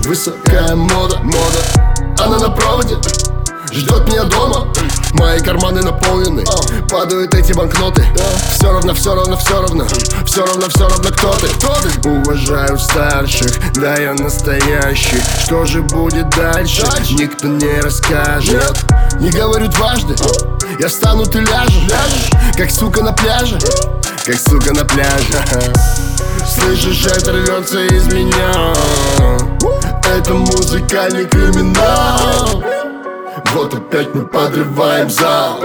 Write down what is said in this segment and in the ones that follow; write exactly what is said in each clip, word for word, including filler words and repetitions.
Высокая мода, мода, она на проводе, ждет меня дома. Мои карманы наполнены, падают эти банкноты. Все равно, все равно, все равно, все равно, все равно, кто ты. Уважаю старших, да я настоящий. Что же будет дальше, никто не расскажет. Не говорю дважды, я встану, ты ляжешь, как сука на пляже, как сука на пляже. Слышишь, это рвется из меня, это музыкальный криминал. Вот опять мы подрываем зал.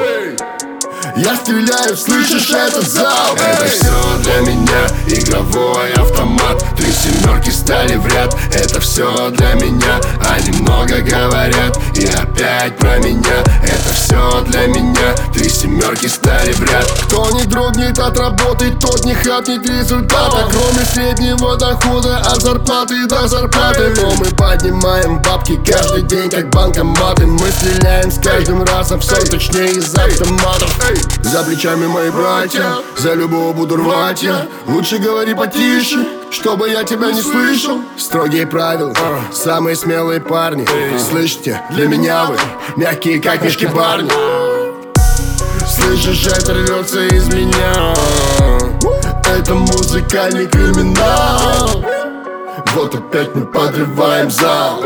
Я стреляю, слышишь этот зал? Это все для меня игровой автомат. Три семерки стали в ряд. Это все для меня. Они много говорят и опять про меня. Это все для меня. Три семерки стали в ряд. Кто не дрогнет от работы, тот не хапнет результата. Кроме среднего дохода от зарплаты до зарплаты. Но мы поднимаем бабки каждый день как банкоматы. Мы стреляем с каждым разом все точнее из автоматов. За плечами мои братья, за любого буду рвать я. Лучше говори потише, чтобы я тебя не слышал. Строгие правила, самые смелые парни. Слышите, для меня вы мягкие как мешки барни. Слышишь, это рвется из меня, это музыкальный криминал. Вот опять мы подрываем зал.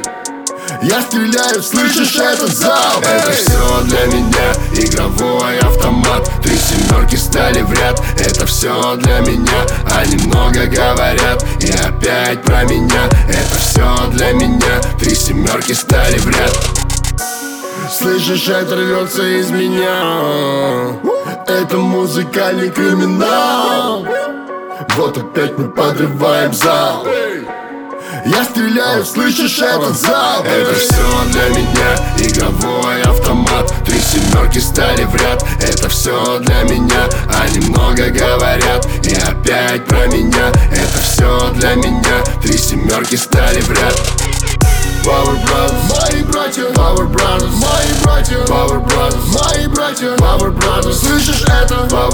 Я стреляю, слышишь этот зал? Это все для меня игровой автомат. Три семерки стали в ряд. Это все для меня. Они много говорят и опять про меня. Это все для меня. Три семерки стали в ряд. Слышишь, это рвется из меня, это музыкальный криминал. Вот опять мы подрываем зал. Я стреляю, слышишь этот зал? Это все для меня игровой автомат. Три семерки стали в ряд. Это все для меня. Они много говорят и опять про меня. Это все для меня. Три семерки стали в ряд. Power Brothers, мои братья. Power Brothers, мои братья. Power Brothers, мои братья. Power Brothers, слышишь это? Power